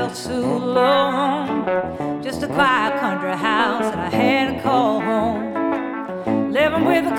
felt so alone. Just a quiet country house that I had to call home. Living with a